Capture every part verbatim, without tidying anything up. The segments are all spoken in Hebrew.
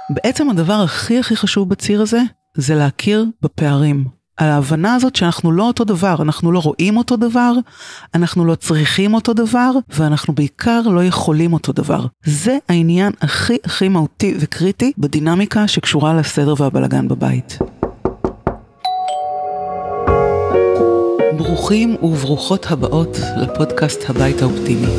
בעצם הדבר הכי הכי חשוב בציר הזה, זה להכיר בפערים. על ההבנה הזאת שאנחנו לא אותו דבר, אנחנו לא רואים אותו דבר, אנחנו לא צריכים אותו דבר, ואנחנו בעיקר לא יכולים אותו דבר. זה העניין הכי הכי מהותי וקריטי בדינמיקה שקשורה לסדר והבלגן בבית. ברוכים וברוכות הבאות לפודקאסט הבית האופטימי.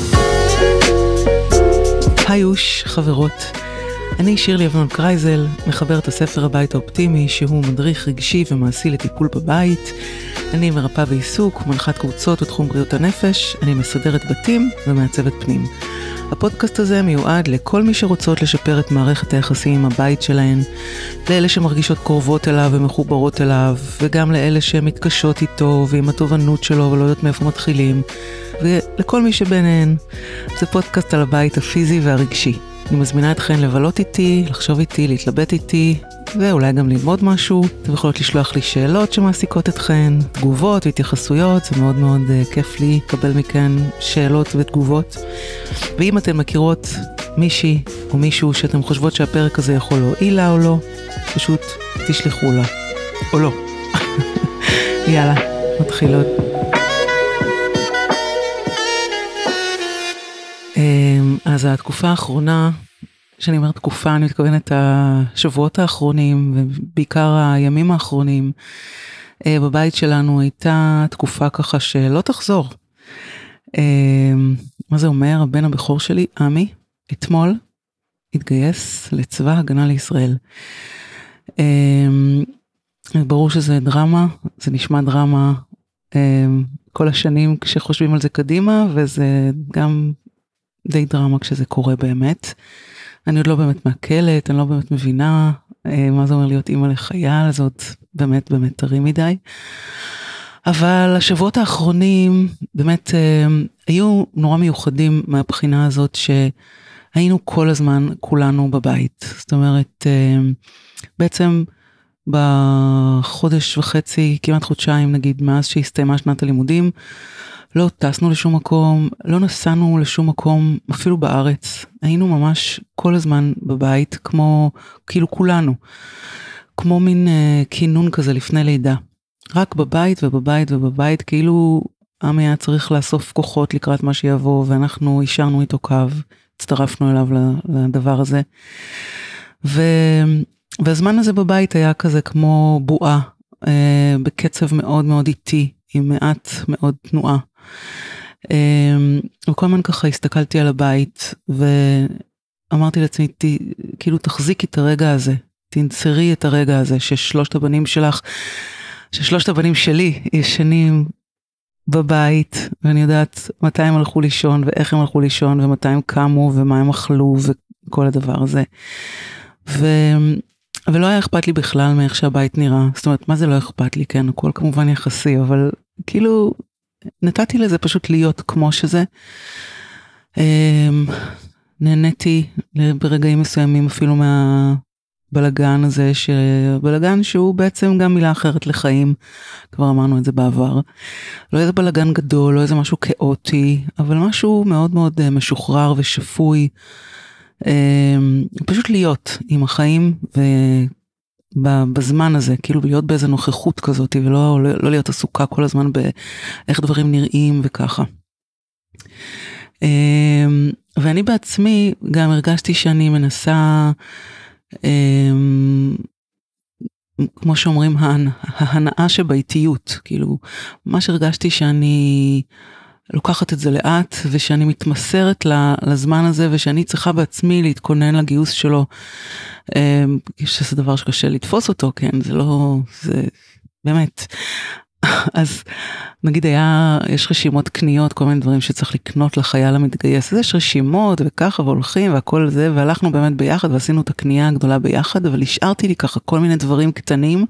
היוש, חברות. אני שירלי אבנון קרייזל, מחברת הספר הבית האופטימי, שהוא מדריך רגשי ומעשי לטיפול בבית. אני מרפאה בעיסוק, מנחת קבוצות בתחום בריאות הנפש, אני מסדרת בתים ומעצבת פנים. הפודקאסט הזה מיועד לכל מי שרוצות לשפר את מערכת היחסים עם הבית שלהן, לאלה שמרגישות קרובות אליו ומחוברות אליו, וגם לאלה שמתקשות איתו ועם התובנות שלו ולא יודעות מאיפה מתחילים, ולכל מי שביניהן. זה פודקאסט על הבית הפיזי והרגשי. אני מזמינה אתכן לבלות איתי, לחשוב איתי, להתלבט איתי, ואולי גם ללמוד משהו. אתם יכולות לשלוח לי שאלות שמעסיקות אתכן, תגובות והתייחסויות, זה מאוד מאוד uh, כיף לי לקבל מכן שאלות ותגובות. ואם אתן מכירות מישהי או מישהו שאתם חושבות שהפרק הזה יכול להועיל לה או לא, פשוט תשלחו לה. או לא. יאללה, מתחילות. אז התקופה האחרונה, שאני אומרת תקופה, אני מתכוונת השבועות האחרונים, ובעיקר הימים האחרונים, בבית שלנו הייתה תקופה ככה שלא תחזור. מה זה אומר? הבן הבכור שלי, עמי, אתמול התגייס לצבא הגנה לישראל. ברור שזה דרמה, זה נשמע דרמה כל השנים כשחושבים על זה קדימה, וזה גם די דרמה כשזה קורה באמת. אני עוד לא באמת מעכלת, אני לא באמת מבינה מה זה אומר להיות אימא לחייל, זה עוד באמת באמת טרי מדי. אבל השבועות האחרונים באמת היו נורא מיוחדים מהבחינה הזאת שהיינו כל הזמן כולנו בבית. זאת אומרת, בעצם בחודש וחצי, כמעט חודשיים נגיד, מאז שהסתיימה שנת הלימודים, לא טסנו לשום מקום, לא נסענו לשום מקום, אפילו בארץ. היינו ממש כל הזמן בבית, כמו, כאילו כולנו, כמו מין אה, כינון כזה לפני לידה. רק בבית ובבית ובבית, כאילו עמי היה צריך לאסוף כוחות לקראת מה שיבוא, ואנחנו אישרנו איתו קו, הצטרפנו אליו לדבר הזה. ו... והזמן הזה בבית היה כזה כמו בועה, אה, בקצב מאוד מאוד איטי, עם מעט מאוד תנועה. וכל הזמן ככה הסתכלתי על הבית ואמרתי לעצמי, כאילו תחזיקי את הרגע הזה, תנצרי את הרגע הזה ששלושת הבנים שלך, ששלושת הבנים שלי ישנים בבית, ואני יודעת מתי הם הלכו לישון ואיך הם הלכו לישון ומתי הם קמו ומה הם אכלו וכל הדבר הזה. ו... ולא היה אכפת לי בכלל מאיך שהבית נראה, זאת אומרת מה זה לא אכפת לי, כן, הכל כמובן יחסי, אבל כאילו נתתי לזה פשוט להיות כמו שזה. נהניתי ברגעים מסוימים אפילו מהבלגן הזה, בלגן שהוא בעצם גם מילה אחרת לחיים, כבר אמרנו את זה בעבר. לא איזה בלגן גדול, לא איזה משהו כאוטי, אבל משהו מאוד מאוד משוחרר ושפוי. פשוט להיות עם החיים ובזמן הזה, כאילו להיות באיזה נוכחות כזאת, ולא לא, לא להיות עסוקה כל הזמן באיך דברים נראים וככה. ואני בעצמי גם הרגשתי שאני מנסה, כמו שאומרים, ההנאה שבאיטיות, כאילו, מה שהרגשתי שאני לוקחת את זה לאט, ושאני מתמסרת לזמן הזה, ושאני צריכה בעצמי להתכונן לגיוס שלו, שזה דבר שקשה לתפוס אותו, כן, זה לא, זה באמת. אז נגיד היה, יש רשימות קניות, כל מיני דברים שצריך לקנות לחייל המתגייס, אז יש רשימות וככה והולכים והכל זה, והלכנו באמת ביחד ועשינו את הקנייה הגדולה ביחד, אבל השארתי לי ככה כל מיני דברים קטנים,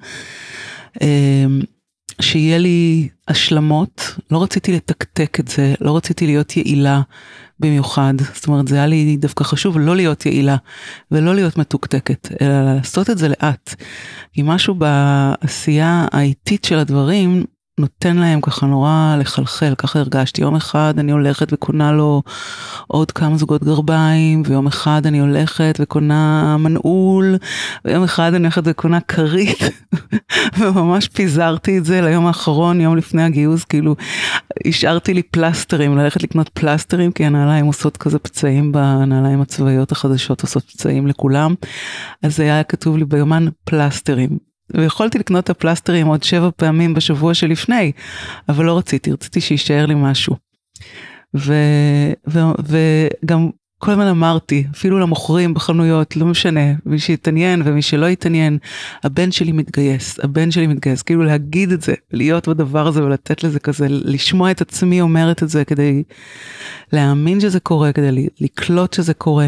שיהיה לי השלמות, לא רציתי לתקתק את זה, לא רציתי להיות יעילה במיוחד, זאת אומרת זה היה לי דווקא חשוב לא להיות יעילה, ולא להיות מתוקתקת, אלא לעשות את זה לאט, כי משהו בעשייה האיטית של הדברים, נותן להם ככה נורא לחלחל, ככה הרגשתי. יום אחד אני הולכת וקונה לו עוד כמה זוגות גרביים, ויום אחד אני הולכת וקונה מנעול, ויום אחד אני הולכת וקונה קרית, וממש פיזרתי את זה ליום האחרון, יום לפני הגיוס, כאילו השארתי לי פלסטרים, ללכת לקנות פלסטרים, כי הנעליים עושות כזה פצעים, בנעליים הצבאיות החדשות עושות פצעים לכולם, אז זה היה כתוב לי ביומן פלסטרים, ויכולתי לקנות את הפלסטרים עוד שבע פעמים בשבוע שלפני, אבל לא רציתי, רציתי שישאר לי משהו. ו, ו, וגם כל הזמן אמרתי, אפילו למוכרים בחנויות, לא משנה, מי שיתעניין ומי שלא יתעניין, הבן שלי מתגייס, הבן שלי מתגייס, כאילו להגיד את זה, להיות בדבר הזה ולתת לזה כזה, לשמוע את עצמי אומרת את זה, כדי להאמין שזה קורה, כדי לקלוט שזה קורה.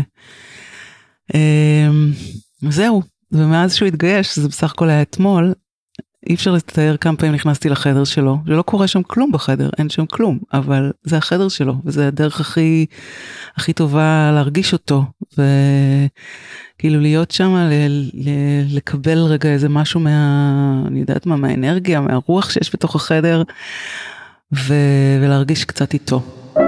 זהו. ומאז שהוא התגייש, שזה בסך הכל היה אתמול, אי אפשר לתאר כמה פעמים נכנסתי לחדר שלו, שלא קורה שם כלום בחדר, אין שם כלום, אבל זה החדר שלו, וזה הדרך הכי, הכי טובה להרגיש אותו, וכאילו להיות שם, ל- ל- לקבל רגע איזה משהו מה, אני יודעת מה, מהאנרגיה, מהרוח שיש בתוך החדר, ו- ולהרגיש קצת איתו.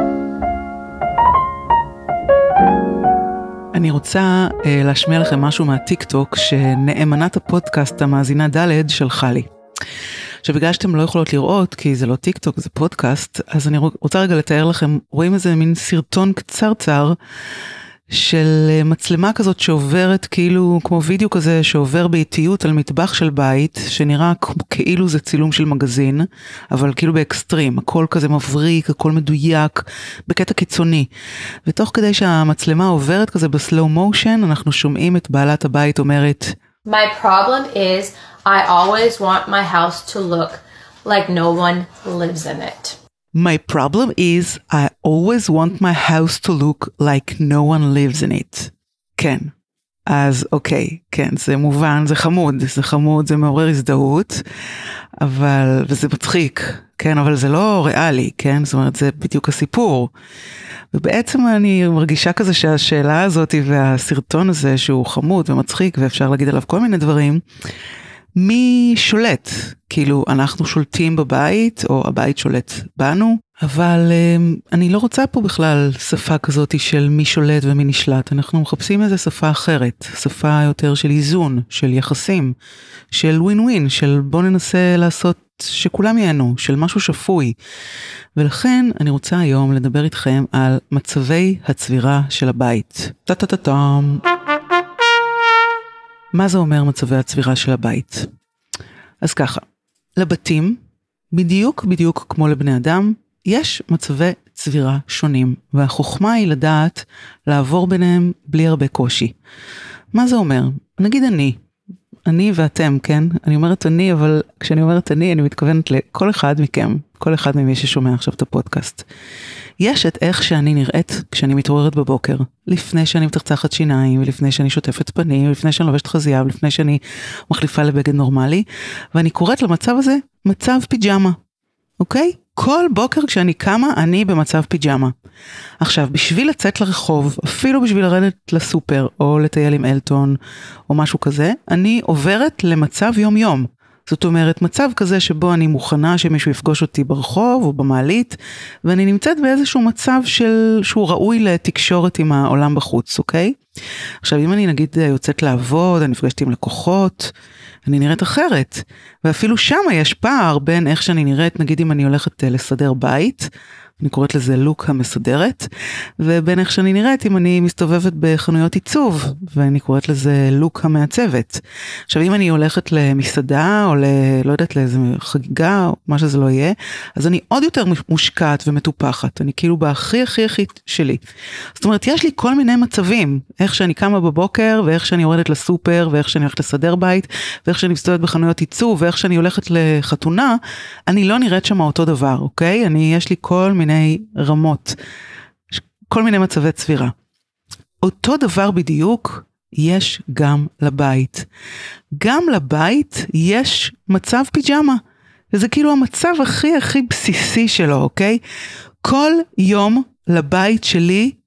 אני רוצה uh, להשמיע לכם משהו מהטיק טוק שנאמנת הפודקאסט המאזינה ד' שלחה לי. עכשיו בגלל שאתם לא יכולות לראות, כי זה לא טיק טוק, זה פודקאסט, אז אני רוצה רגע לתאר לכם, רואים איזה מין סרטון קצרצר, של מצלמה כזאת שעוברת כאילו, כמו וידאו כזה שעובר באיטיות על מטבח של בית, שנראה כאילו זה צילום של מגזין, אבל כאילו באקסטרים, הכל כזה מבריק, הכל מדויק, בקטע קיצוני. ותוך כדי שהמצלמה עוברת כזה בסלואו מושן, אנחנו שומעים את בעלת הבית אומרת, My problem is I always want my house to look like no one lives in it. My problem is I always want my house to look like no one lives in it. כן. אז אוקיי, כן, זה מובן, זה חמוד, זה חמוד, זה מעורר הזדהות, אבל, וזה מצחיק, כן, אבל זה לא ריאלי, כן, זאת אומרת, זה בדיוק הסיפור. ובעצם אני מרגישה כזה שהשאלה הזאת והסרטון הזה שהוא חמוד ומצחיק ואפשר להגיד עליו כל מיני דברים, מי שולט? כאילו אנחנו שולטים בבית או הבית שולט בנו, אבל אני לא רוצה פה בכלל שפה כזאת של מי שולט ומי נשלט, אנחנו מחפשים איזה שפה אחרת, שפה יותר של איזון, של יחסים, של ווין ווין, של בוא ננסה לעשות שכולם ייהנו, של משהו שפוי. ולכן אני רוצה היום לדבר איתכם על מצבי הצבירה של הבית. טה-טה-טה-טם. מה זה אומר מצבי הצבירה של הבית? אז ככה, לבתים, בדיוק בדיוק כמו לבני אדם, יש מצבי צבירה שונים, והחוכמה היא לדעת לעבור ביניהם בלי הרבה קושי. מה זה אומר? נגיד אני, אני ואתם, כן? אני אומרת אני, אבל כשאני אומרת אני, אני מתכוונת לכל אחד מכם, כל אחד ממי ששומע עכשיו את הפודקאסט. יש את איך שאני נראית כשאני מתעוררת בבוקר, לפני שאני מתחצחת שיניים, ולפני שאני שוטפת פנים, ולפני שאני לובשת חזייה, ולפני שאני מחליפה לבגד נורמלי, ואני קוראת למצב הזה מצב פיג'מה, אוקיי? כל בוקר כשאני קמה, אני במצב פיג'מה. עכשיו, בשביל לצאת לרחוב, אפילו בשביל לרדת לסופר, או לטייל עם אלטון, או משהו כזה, אני עוברת למצב יום-יום. זאת אומרת, מצב כזה שבו אני מוכנה שמישהו יפגוש אותי ברחוב או במעלית, ואני נמצאת באיזשהו מצב של, שהוא ראוי לתקשורת עם העולם בחוץ, אוקיי? עכשיו, אם אני נגיד יוצאת לעבוד, אני נפגשת עם לקוחות, אני נראית אחרת. ואפילו שם יש פער בין איך שאני נראית, נגיד אם אני הולכת לסדר בית, אני קוראת לזה לוק המסדרת, ובין איך שאני נראית אם אני מסתובבת בחנויות עיצוב, ואני קוראת לזה לוק המעצבת. עכשיו אם אני הולכת למסעדה, או ל... לא יודעת לאיזה חגיגה, או מה שזה לא יהיה, אז אני עוד יותר מושקעת ומטופחת, אני כאילו בהכי הכי הכי שלי. זאת אומרת, יש לי כל מיני מצבים, איך שאני קמה בבוקר, ואיך שאני יורדת לסופר, ואיך שאני הולכת לסדר בית, ואיך שאני מסתובבת בחנויות עיצוב, ואיך שאני הולכת לחתונה, אני לא נראית שם אותו דבר, אוקיי? אני, יש לי כל מיני רמות, כל מיני מצבי צבירה. אותו דבר בדיוק יש גם לבית. גם לבית יש מצב פיג'מה. וזה כאילו המצב הכי הכי בסיסי שלו, אוקיי? כל יום לבית שלי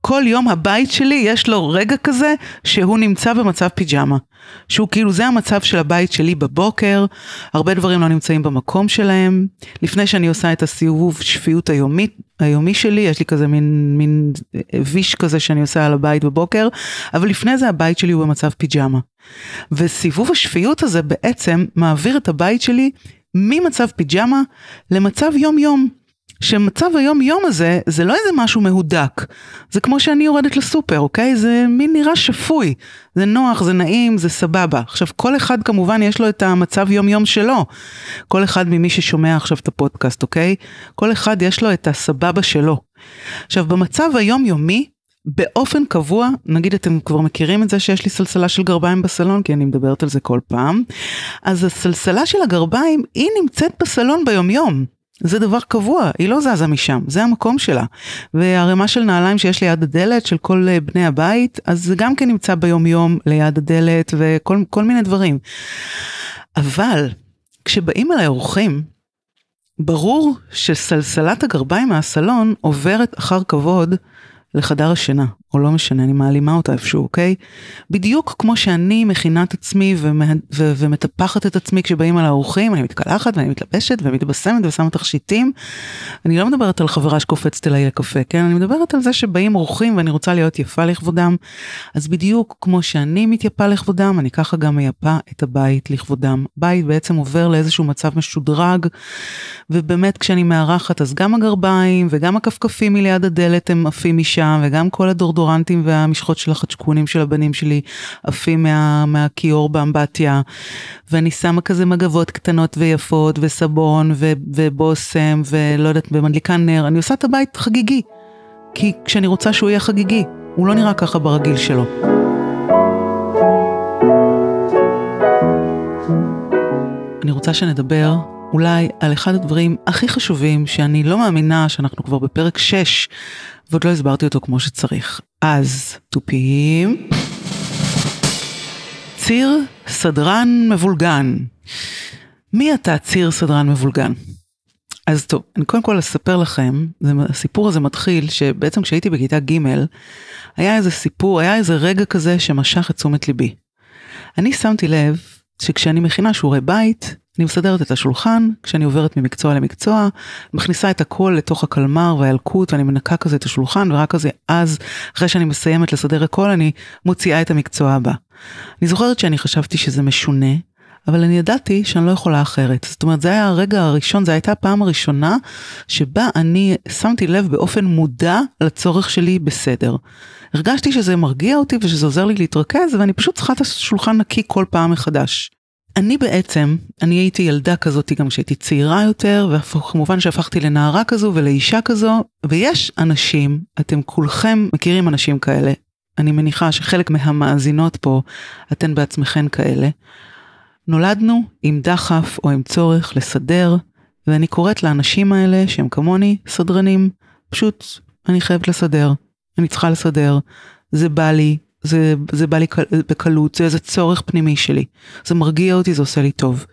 כל יום הבית שלי יש לו רגע כזה שהוא נמצא במצב פיג'מה. שהוא כאילו זה המצב של הבית שלי בבוקר, הרבה דברים לא נמצאים במקום שלהם. לפני שאני עושה את הסיבוב שפיות היומי, היומי שלי, יש לי כזה מין, מין ויש כזה שאני עושה על הבית בבוקר, אבל לפני זה הבית שלי הוא במצב פיג'מה. וסיבוב השפיות הזה בעצם מעביר את הבית שלי ממצב פיג'מה למצב יום יום. שמצב היום יום הזה, זה לא איזה משהו מהודק, זה כמו שאני יורדת לסופר, אוקיי? זה מין נראה שפוי, זה נוח, זה נעים, זה סבבה. עכשיו, כל אחד כמובן יש לו את המצב יום יום שלו, כל אחד ממי ששומע עכשיו את הפודקאסט, אוקיי? כל אחד יש לו את הסבבה שלו. עכשיו, במצב היום יומי, באופן קבוע, נגיד אתם כבר מכירים את זה שיש לי סלסלה של גרביים בסלון, כי אני מדברת על זה כל פעם, אז הסלסלה של הגרביים, היא נמצאת בסלון ביום יום. זה דבר קבוע, היא לא זזה משם, זה המקום שלה. והרמה של נעליים שיש ליד הדלת של כל בני הבית, אז זה גם כן נמצא ביום יום ליד הדלת וכל כל מיני דברים. אבל כשבאים אליי אורחים, ברור שסלסלת הגרביים מהסלון עוברת אחר כבוד לחדר השינה, או לא משנה, אני מעלימה אותה איפשהו, אוקיי? בדיוק כמו שאני מכינה את עצמי ומה, ו, ומטפחת את עצמי כשבאים על האורחים, אני מתקלחת ואני מתלבשת ומתבשמת ושמה תכשיטים. אני לא מדברת על חברה שקופצת אליי לקפה, כן? אני מדברת על זה שבאים אורחים ואני רוצה להיות יפה לכבודם. אז בדיוק כמו שאני מתייפה לכבודם, אני ככה גם מייפה את הבית לכבודם. בית בעצם עובר לאיזשהו מצב משודרג, ובאמת כשאני מארחת, אז גם הגרביים וגם הכפכפים מליד הדלת הם עפים משם, וגם כל הדורדורנטים והמשחות של החדשקונים של הבנים שלי עפים מה, מהכיור באמבטיה, ואני שמה כזה מגבות קטנות ויפות, וסבון ו, ובוסם, ולא יודעת, ומדליקה נר. אני עושה את הבית חגיגי, כי כשאני רוצה שהוא יהיה חגיגי, הוא לא נראה ככה ברגיל שלו. אני רוצה שנדבר אולי על אחד הדברים הכי חשובים, שאני לא מאמינה שאנחנו כבר בפרק שש, ועוד לא הסברתי אותו כמו שצריך. אז, טופים. ציר סדרן מבולגן. מי אתה ציר סדרן מבולגן? אז טוב, אני קודם כל אספר לכם, הסיפור הזה מתחיל שבעצם כשהייתי בכיתה ג' היה איזה סיפור, היה איזה רגע כזה שמשך את תשומת ליבי. אני שמתי לב שכשאני מכינה שיעורי בית, אני מסדרת את השולחן, כשאני עוברת ממקצוע למקצוע, מכניסה את הכל לתוך הקלמר והילקוט, ואני מנקה כזה את השולחן, ורק כזה אז, אחרי שאני מסיימת לסדר הכל, אני מוציאה את המקצוע הבא. אני זוכרת שאני חשבתי שזה משונה, אבל אני ידעתי שאני לא יכולה אחרת. זאת אומרת, זה היה הרגע הראשון, זה הייתה הפעם הראשונה, שבה אני שמתי לב באופן מודע לצורך שלי בסדר. הרגשתי שזה מרגיע אותי, ושזה עוזר לי להתרכז, ואני פשוט צריכה את השולחן נקי כל פעם מחדש. אני בעצם, אני הייתי ילדה כזאת גם כשהייתי צעירה יותר, וכמובן שהפכתי לנערה כזו ולאישה כזו, ויש אנשים, אתם כולכם מכירים אנשים כאלה, אני מניחה שחלק מהמאזינות פה, אתן בעצמכן כאלה, נולדנו עם דחף או עם צורך לסדר, ואני קוראת לאנשים האלה שהם כמוני סדרנים, פשוט אני חייבת לסדר, אני צריכה לסדר, זה בא לי, זה, זה בא לי בקלות, זה איזה צורך פנימי שלי, זה מרגיע אותי, זה עושה לי טוב.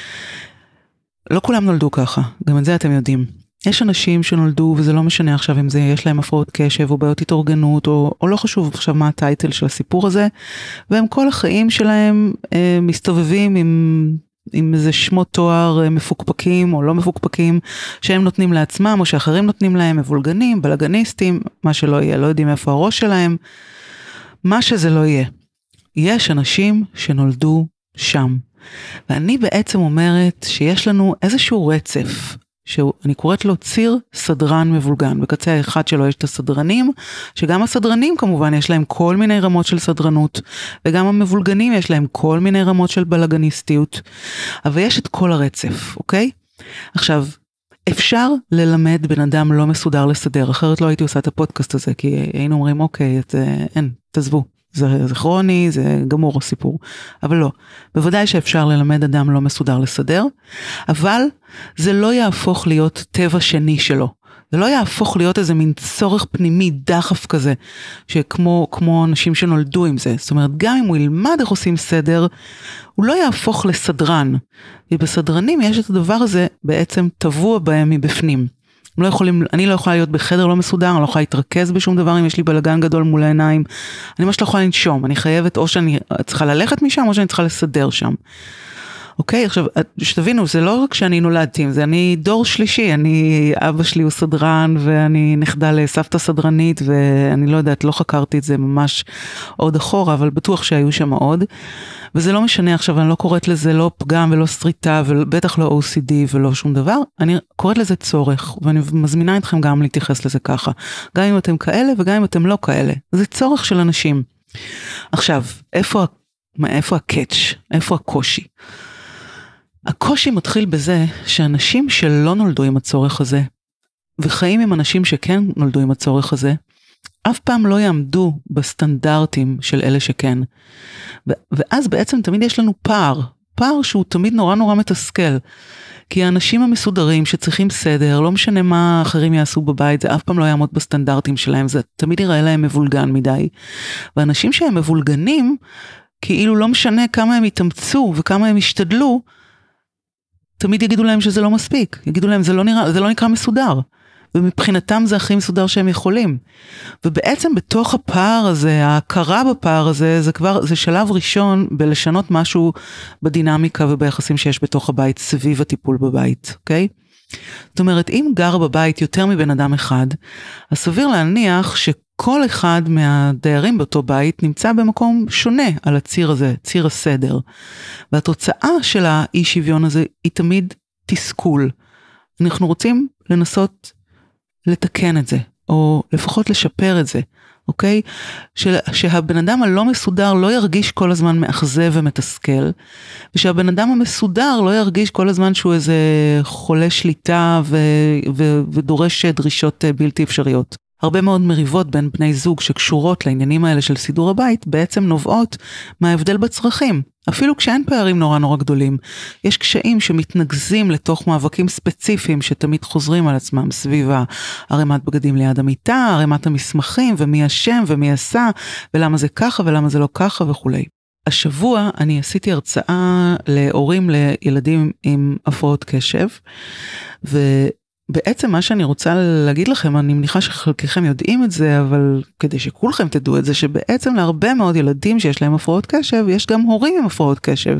לא כולם נולדו ככה, גם את זה אתם יודעים. יש אנשים שנולדו, וזה לא משנה עכשיו אם זה, יש להם הפרעות קשב, או בעיות התארגנות, או, או לא חשוב עכשיו מה הטייטל של הסיפור הזה, והם כל החיים שלהם אה, מסתובבים עם, עם איזה שמות תואר אה, מפוקפקים, או לא מפוקפקים, שהם נותנים לעצמם, או שאחרים נותנים להם, מבולגנים, בלגניסטים, מה שלא יהיה, לא יודעים איפה הראש שלהם, מה שזה לא יהיה. יש אנשים שנולדו שם, ואני בעצם אומרת שיש לנו איזשהו רצף, שאני קוראת לו ציר סדרן מבולגן. בקצה האחד שלו יש את הסדרנים, שגם הסדרנים כמובן יש להם כל מיני רמות של סדרנות, וגם המבולגנים יש להם כל מיני רמות של בלגניסטיות, אבל יש את כל הרצף, אוקיי? עכשיו, אפשר ללמד בן אדם לא מסודר לסדר, אחרת לא הייתי עושה את הפודקאסט הזה, כי היינו אומרים, אוקיי, את, אין, תעזבו. זה, זה כרוני, זה גמור הסיפור, אבל לא, בוודאי שאפשר ללמד אדם לא מסודר לסדר, אבל זה לא יהפוך להיות טבע שני שלו, זה לא יהפוך להיות איזה מין צורך פנימי דחף כזה, שכמו כמו אנשים שנולדו עם זה, זאת אומרת, גם אם הוא ילמד איך עושים סדר, הוא לא יהפוך לסדרן, ובסדרנים יש את הדבר הזה בעצם טבוע בהם מבפנים, הם לא יכולים, אני לא יכולה להיות בחדר לא מסודר, אני לא יכולה להתרכז בשום דבר, אם יש לי בלגן גדול מול העיניים, אני ממש לא יכולה לנשום, אני חייבת או שאני צריכה ללכת משם, או שאני צריכה לסדר שם. אוקיי, עכשיו, שתבינו, זה לא רק שאני נולדתי, זה אני דור שלישי, אני, אבא שלי הוא סדרן, ואני נכדה לסבתא סדרנית, ואני לא יודעת, לא חקרתי את זה ממש עוד אחורה, אבל בטוח שהיו שם עוד, וזה לא משנה עכשיו, אני לא קוראת לזה לא פגם ולא סריטה, ובטח לא או סי די ולא שום דבר, אני קוראת לזה צורך, ואני מזמינה אתכם גם להתייחס לזה ככה, גם אם אתם כאלה וגם אם אתם לא כאלה, זה צורך של אנשים. עכשיו, איפה, איפה הקאץ', איפה הקושי? הקושי מתחיל בזה שאנשים שלא נולדו עם הצורך הזה, וחיים עם אנשים שכן נולדו עם הצורך הזה, אף פעם לא יעמדו בסטנדרטים של אלה שכן. ואז בעצם תמיד יש לנו פער, פער שהוא תמיד נורא נורא מתסכל, כי האנשים המסודרים שצריכים סדר, לא משנה מה אחרים יעשו בבית, זה אף פעם לא יעמוד בסטנדרטים שלהם, זה תמיד יראה להם מבולגן מדי. ואנשים שהם מבולגנים, כאילו לא משנה כמה הם יתאמצו וכמה הם ישתדלו, תמיד יגידו להם שזה לא מספיק, יגידו להם זה לא נראה, זה לא נקרא מסודר, ומבחינתם זה הכי מסודר שהם יכולים. ובעצם בתוך הפער הזה, ההכרה בפער הזה, זה כבר, זה שלב ראשון בלשנות משהו בדינמיקה וביחסים שיש בתוך הבית, סביב הטיפול בבית, אוקיי? זאת אומרת, אם גר בבית יותר מבן אדם אחד, אז סביר להניח שכל אחד מהדיירים באותו בית נמצא במקום שונה על הציר הזה, ציר הסדר. והתוצאה של האי שוויון הזה היא תמיד תסכול. אנחנו רוצים לנסות לתקן את זה, או לפחות לשפר את זה, אוקיי? שהבן אדם הלא מסודר לא ירגיש כל הזמן מאכזב ומתסכל, ושהבן אדם המסודר לא ירגיש כל הזמן שהוא איזה חולה שליטה ו- ו- ודורש דרישות בלתי אפשריות. הרבה מאוד מריבות בין בני זוג שקשורות לעניינים האלה של סידור הבית, בעצם נובעות מההבדל בצרכים. אפילו כשאין פערים נורא נורא גדולים, יש קשיים שמתנגזים לתוך מאבקים ספציפיים שתמיד חוזרים על עצמם, סביב הרמת בגדים ליד המיטה, הרמת המסמכים, ומי אשם ומי עשה, ולמה זה ככה ולמה זה לא ככה וכו'. השבוע אני עשיתי הרצאה להורים לילדים עם הפרעות קשב, ו... בעצם מה שאני רוצה להגיד לכם, אני מניחה שחלקכם יודעים את זה, אבל כדי שכולכם תדעו את זה, שבעצם להרבה מאוד ילדים שיש להם הפרעות קשב, יש גם הורים עם הפרעות קשב.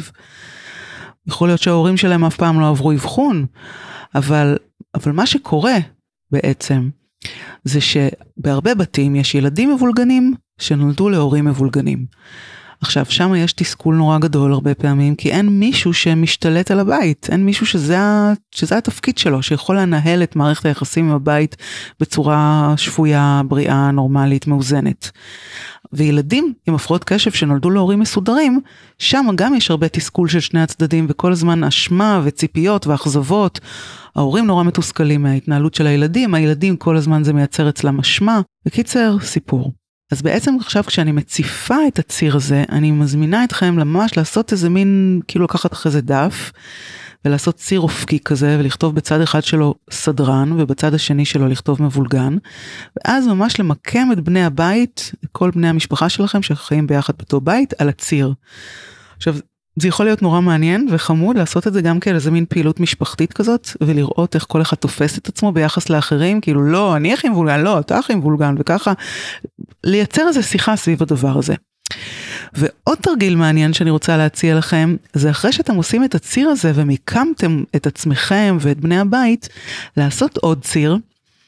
יכול להיות שההורים שלהם אף פעם לא עברו אבחון, אבל, אבל מה שקורה בעצם, זה שבהרבה בתים יש ילדים מבולגנים, שנולדו להורים מבולגנים. עכשיו, שם יש תסכול נורא גדול הרבה פעמים, כי אין מישהו שמשתלט על הבית, אין מישהו שזה, שזה התפקיד שלו, שיכול לנהל את מערכת היחסים עם הבית בצורה שפויה, בריאה, נורמלית, מאוזנת. וילדים עם הפרעות קשב שנולדו להורים מסודרים, שם גם יש הרבה תסכול של שני הצדדים, וכל הזמן אשמה וציפיות ואכזבות. ההורים נורא מתוסכלים מההתנהלות של הילדים, הילדים כל הזמן זה מייצר אצלם אשמה. בקיצר, סיפור. אז בעצם עכשיו כשאני מציפה את הציר הזה, אני מזמינה אתכם ממש לעשות איזה מין, כאילו לקחת אחרי זה דף, ולעשות ציר אופקי כזה, ולכתוב בצד אחד שלו סדרן, ובצד השני שלו לכתוב מבולגן, ואז ממש למקם את בני הבית, כל בני המשפחה שלכם שחיים ביחד באותו בית, על הציר. עכשיו, זה יכול להיות נורא מעניין וחמוד לעשות את זה גם כאלה, זה מין פעילות משפחתית כזאת, ולראות איך כל אחד תופס את עצמו ביחס לאחרים, כאילו לא, אני הכי מבולגן, לא, אתה הכי מבולגן, וככה, לייצר איזו שיחה סביב הדבר הזה. ועוד תרגיל מעניין שאני רוצה להציע לכם, זה אחרי שאתם עושים את הציר הזה, ומיקמתם את עצמכם ואת בני הבית, לעשות עוד ציר,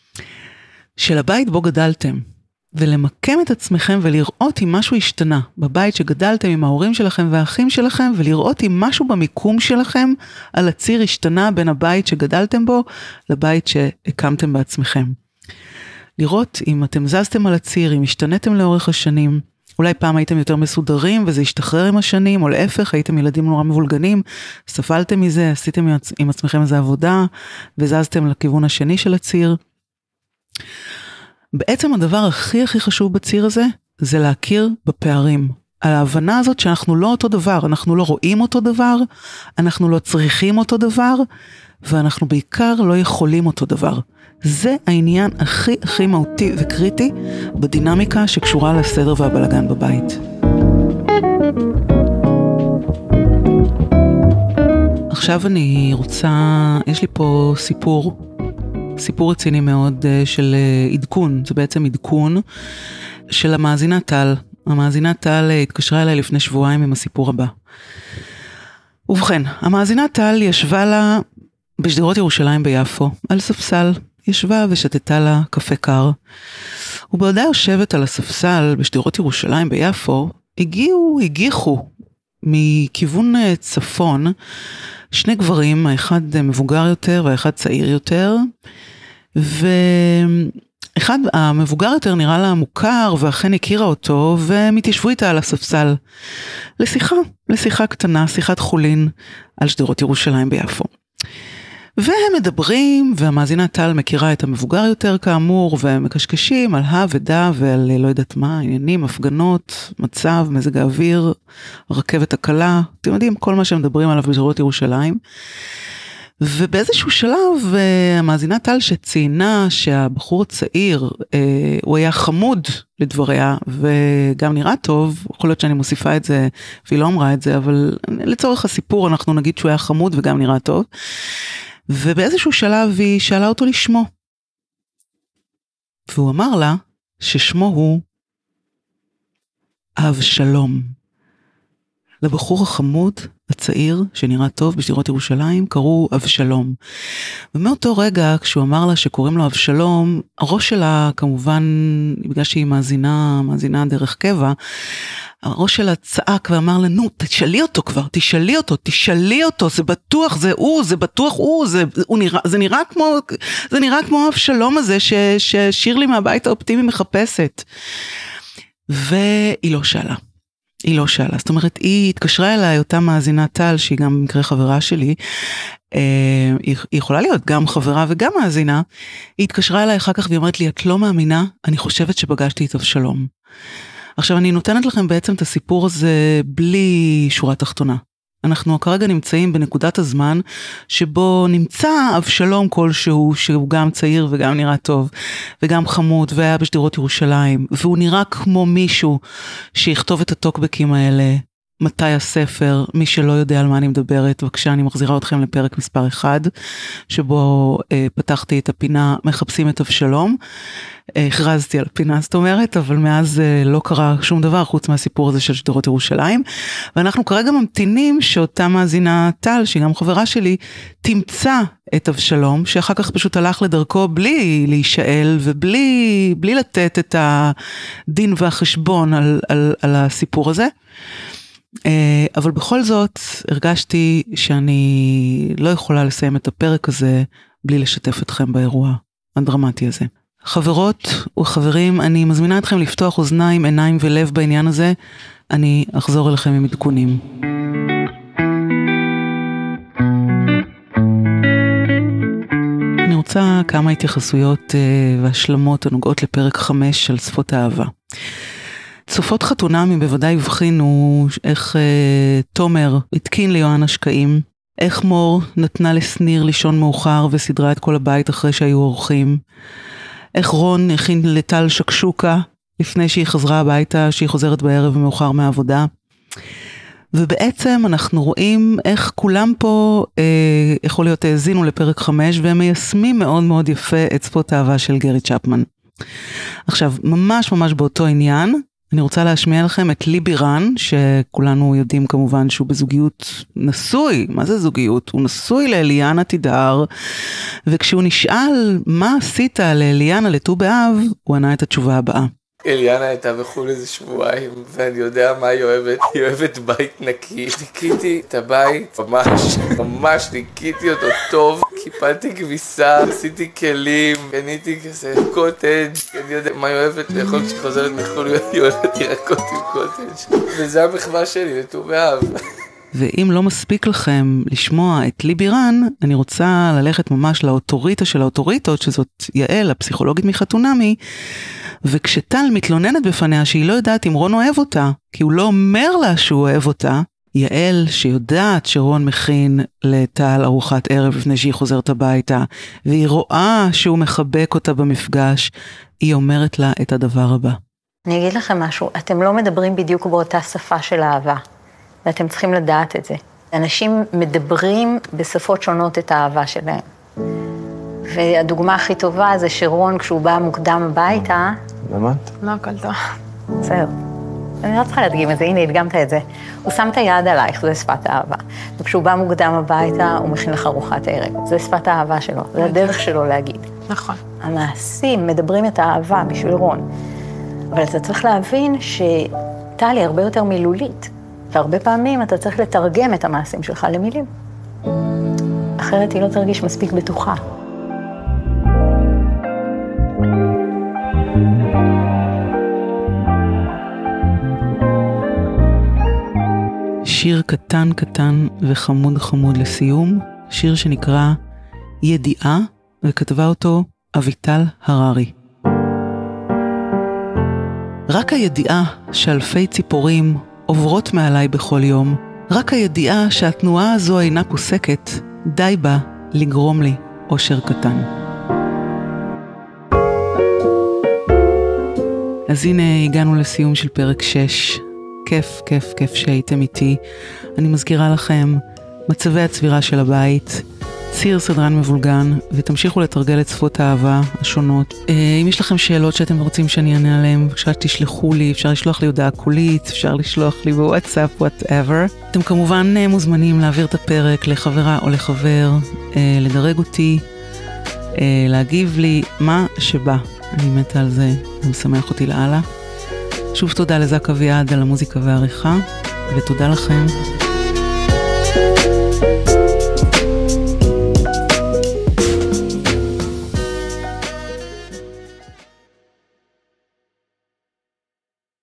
של הבית בו גדלתם. ולמקם את עצמכם ולראות אם משהו השתנה בבית שגדלתם עם ההורים שלכם והאחים שלכם, ולראות אם משהו במיקום שלכם על הציר השתנה בין הבית שגדלתם בו לבית שהקמתם בעצמכם. לראות אם אתם זזתם על הציר, אם השתנתם לאורך השנים, אולי פעם הייתם יותר מסודרים וזה השתחרר עם השנים, או להפך, הייתם ילדים נורא מבולגנים, ספלתם מזה, עשיתם עם עצמכם איזו עבודה, וזזתם לכיוון השני של הציר. בעצם הדבר הכי הכי חשוב בציר הזה, זה להכיר בפערים. על ההבנה הזאת שאנחנו לא אותו דבר, אנחנו לא רואים אותו דבר, אנחנו לא צריכים אותו דבר, ואנחנו בעיקר לא יכולים אותו דבר. זה העניין הכי הכי מהותי וקריטי, בדינמיקה שקשורה לסדר והבלגן בבית. עכשיו אני רוצה, יש לי פה סיפור, סיפור רציני מאוד של עדכון, זה בעצם עדכון של המאזינה טל. המאזינה טל התקשרה אליי לפני שבועיים עם הסיפור הבא. ובכן, המאזינה טל ישבה לה בשדרות ירושלים ביפו, על ספסל, ישבה ושתתה לה קפה קר. ובעודה יושבת על הספסל בשדרות ירושלים ביפו, הגיעו, הגיחו מכיוון צפון, שני גברים, האחד מבוגר יותר והאחד צעיר יותר, ואחד המבוגר יותר נראה לה מוכר ואכן הכירה אותו, והם התיישבו איתה על הספסל לשיחה, לשיחה קטנה, שיחת חולין על שדרות ירושלים ביפו. והם מדברים, והמאזינה טל מכירה את המבוגר יותר כאמור, והם מקשקשים על הא ודא ועל לא יודעת מה, עניינים, הפגנות, מצב, מזג האוויר, רכבת הקלה, אתם יודעים, כל מה שהם מדברים עליו בשדרות ירושלים. ובאיזשהו שלב, המאזינה טל שציינה שהבחור הצעיר, הוא היה חמוד לדבריה, וגם נראה טוב, יכול להיות שאני מוסיפה את זה, והיא לא אמרה את זה, אבל לצורך הסיפור אנחנו נגיד שהוא היה חמוד וגם נראה טוב. ובאיזשהו שלב היא שאלה אותו לשמו. והוא אמר לה ששמו הוא אבשלום. לבחור החמוד הצעיר שנראה טוב בשדרות ירושלים קראו אבשלום. ומאותו רגע כשהוא אמר לה שקוראים לו אבשלום, הראש שלה כמובן, בגלל שהיא מאזינה, מאזינה דרך קבע, הראש שלה צעק ואמר לה, נו, תשאלי אותו כבר, תשאלי אותו, תשאלי אותו, זה בטוח, זה הוא, זה בטוח הוא, זה, הוא נראה, זה נראה כמו, זה נראה כמו אבשלום הזה ש, ששירלי מהבית האופטימי מחפשת. והיא לא שאלה. היא לא שאלה, זאת אומרת, היא התקשרה אליי, אותה מאזינה טל, שהיא גם במקרה חברה שלי, היא יכולה להיות גם חברה וגם מאזינה, היא התקשרה אליי אחר כך והיא אומרת לי, את לא מאמינה, אני חושבת שפגשתי את אבשלום. עכשיו אני נותנת לכם בעצם את הסיפור הזה בלי שורה תחתונה. אנחנו כרגע נמצאים בנקודת הזמן שבו נמצא אבשלום כלשהו, שהוא גם צעיר וגם נראה טוב, וגם חמוד, והיה בשדרות ירושלים, והוא נראה כמו מישהו שיכתוב את הטוקבקים האלה, מתי הספר, מי שלא יודע על מה אני מדברת, בבקשה אני מחזירה אתכם לפרק מספר אחד, שבו אה, פתחתי את הפינה מחפשים את אבשלום, אה, הכרזתי על הפינה זאת אומרת, אבל מאז אה, לא קרה שום דבר חוץ מהסיפור הזה של שדרות ירושלים, ואנחנו כרגע ממתינים שאותה מאזינה טל, שהיא גם חברה שלי, תמצא את אבשלום, שאחר כך פשוט הלך לדרכו בלי להישאל, ובלי בלי לתת את הדין והחשבון על, על, על הסיפור הזה. אבל בכל זאת הרגשתי שאני לא יכולה לסיים את הפרק הזה בלי לשתף אתכם באירוע הדרמטי הזה. חברות וחברים, אני מזמינה אתכם לפתוח אוזניים, עיניים ולב בעניין הזה. אני אחזור אליכם עם עדכונים. אני רוצה כמה התייחסויות והשלמות הנוגעות לפרק חמש של שפות האהבה. צופות חתונמי בוודאי הבחינו איך אה, תומר התקין ליואנה שקעים, איך מור נתנה לסניר לישון מאוחר וסדרה את כל הבית אחרי שהיו אורחים, איך רון הכין לטל שקשוקה לפני שהיא חזרה הביתה, שהיא חוזרת בערב מאוחר מהעבודה. ובעצם אנחנו רואים איך כולם פה אה, יכול להיות האזינו לפרק חמש, והם מיישמים מאוד מאוד יפה את שפות האהבה של גרי צ'פמן. עכשיו, ממש ממש באותו עניין, אני רוצה להשמיע לכם את ליבי רן, שכולנו יודעים כמובן שהוא בזוגיות נשוי. מה זה זוגיות? הוא נשוי לאליאנה תידר, וכשהוא נשאל מה עשית לאליאנה לט"ו באב, הוא ענה את התשובה הבאה. אליאנה הייתה בחול איזה שבועיים, ואני יודע מה היא אוהבת. היא אוהבת בית נקי. ניקיתי את הבית, ממש, ממש ניקיתי אותו טוב. קיפלתי כביסה, עשיתי כלים, קניתי כזה קוטג', אני יודע מה היא אוהבת לאכול כשהיא חוזרת מחול, היא אוהבת ירקות עם קוטג'. וזה המחווה שלי לט"ו באב. ואם לא מספיק לכם לשמוע את ליבי רן, אני רוצה ללכת ממש לאוטוריטה של האוטוריטות, שזאת יעל, הפסיכולוגית מחתונמי, וכשטל מתלוננת בפניה שהיא לא יודעת אם רון אוהב אותה, כי הוא לא אומר לה שהוא אוהב אותה, יעל שיודעת שרון מכין לטל ארוחת ערב לפני שהיא חוזרת הביתה, והיא רואה שהוא מחבק אותה במפגש, היא אומרת לה את הדבר הבא. אני אגיד לכם משהו, אתם לא מדברים בדיוק באותה שפה של אהבה, ואתם צריכים לדעת את זה. אנשים מדברים בשפות שונות את האהבה שלהם. והדוגמה הכי טובה זה שרון, כשהוא בא מוקדם הביתה... באמת? לא הכל טוב. בסדר. אני לא צריכה להדגים את זה, הנה, הדגמת את זה. הוא שם את היד עלייך, זה שפת האהבה. וכשהוא בא מוקדם הביתה, הוא מכין לך ארוחת ערב. זה שפת האהבה שלו, זה הדרך שלו להגיד. נכון. המעשים מדברים את האהבה בשביל רון. אבל אתה צריך להבין שטלי הרבה יותר מילולית, והרבה פעמים אתה צריך לתרגם את המעשים שלך למילים. אחרת היא לא תרגיש מספיק בטוחה. שיר קטן קטן וחמוד חמוד לסיום, שיר שנקרא ידיעה, וכתבה אותו אביטל הררי. רק הידיעה שאלפי ציפורים עוברות מעליי בכל יום, רק הידיעה שהתנועה הזו אינה פוסקת, די בה לגרום לי אושר קטן. אז הנה הגענו לסיום של פרק שש. כיף, כיף, כיף שהייתם איתי. אני מזכירה לכם, מצבי הצבירה של הבית, ציר סדרן מבולגן, ותמשיכו לתרגל את שפות האהבה השונות. אם יש לכם שאלות שאתם רוצים שאני אענה עליהן, בבקשה תשלחו לי, אפשר לשלוח לי הודעה קולית, אפשר לשלוח לי בוואטסאפ, whatever. אתם כמובן מוזמנים להעביר את הפרק לחברה או לחבר, לדרג אותי, להגיב לי מה שבא. אני מתה על זה, זה משמח אותי לאללה. שוב תודה לזק אביעד על המוזיקה והעריכה, ותודה לכם.